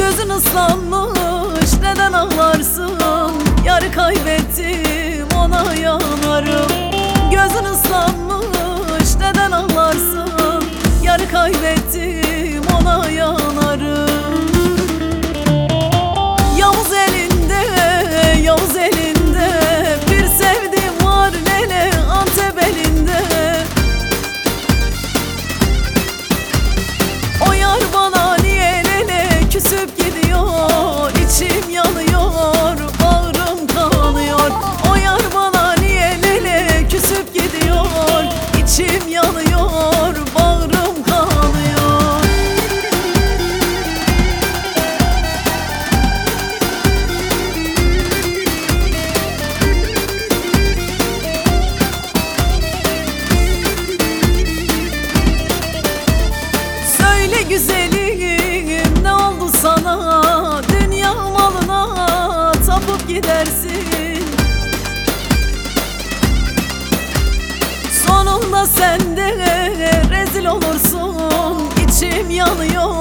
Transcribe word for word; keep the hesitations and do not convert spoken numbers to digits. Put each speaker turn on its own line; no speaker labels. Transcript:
Gözün ıslanmış neden ağlarsın? Yarı kaybettim ona yanarım. Gözün ıslanmış neden ağlarsın? Yarı kaybettim ona yanarım. Yavuz elinde, Yavuz elinde, bir sevdiğim var lele Antep elinde. O yar bana niye lele küsüp gidiyor? İçim yanıyor, bağrım kanıyor. O yar bana niye lele küsüp gidiyor? İçim yanıyor, bağrım kanıyor. Söyle güzelim, ne oldu sana? Dünya malına tapıp gidersin. Sonunda sen de rezil olursun. İçim yanıyor,